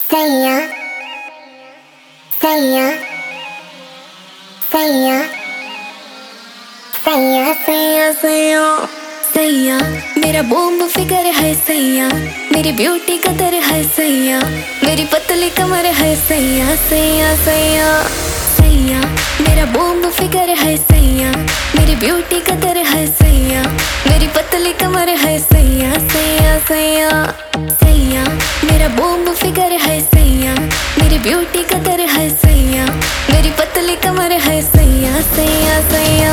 सैया सैया सैया सैया सैया सैया सैया मेरा बूम फिगर है सैया, मेरी ब्यूटी कदर है सैया, मेरी पतली कमर है सैया सैया सैया सैया मेरा बूम फिगर है सैया, मेरी ब्यूटी कदर है सैया, मेरी पतली कमर है सैया सैया सैया सैया मेरा बूम फिगर है सैया, मेरी ब्यूटी कदर है सैया, मेरी पतली कमर है सैया सैया सैया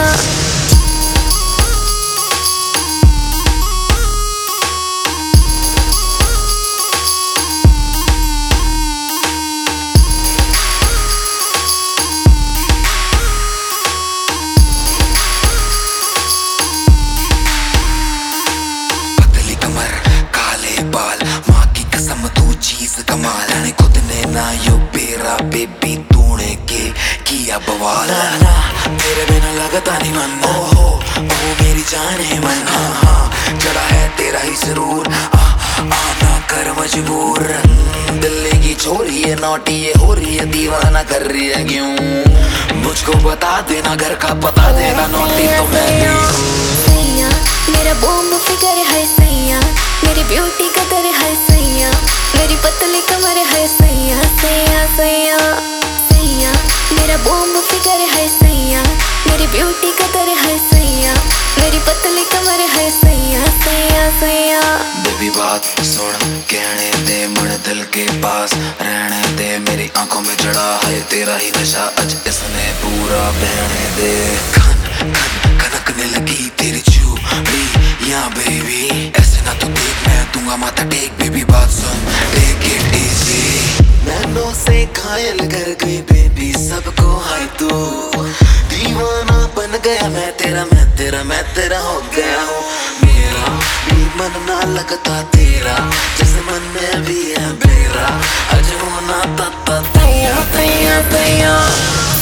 कमाल ने खुद ने ना यो बेरा बेबी तूने के किया बवाल ना तेरे बिना लगता नहीं मन ओहो ओ मेरी जान है मन हाँ चढ़ा है तेरा ही जरूर आना कर मजबूर दिल्ली की छोरी है नौटी है हो रही है दीवाना कर रही है क्यों मुझको बता देना घर का पता देना नौटी तो मैं सैया मेरा बूम फिगर है सैया, मेरी ब्यूटी कदर है सैया, मेरी पतली कमर है सैया सैया सैया सैया मेरा बूम फिगर है सैया, मेरी ब्यूटी कदर है सैया, मेरी पतली कमर है सैया सैया सैया बेबी बात सुन कहने दे मन दिल के पास रहने दे मेरी आंखों में जड़ा है तेरा ही नशा आज इसने पूरा बहने दे खन खन खनकने लगी तेरी चूड़ी या बेबी ऐसे ना तो देख मैं दूंगा माथा टेक बेबी बात सुन टेक इट इजी नैनों से घायल कर गई बेबी सबको हाय तू दीवाना बन गया मैं तेरा हो गया हूँ मेरा भी मन ना लगता तेरा जैसे मन में भी है मेरा आज होना तत्ता सैया सैया सैया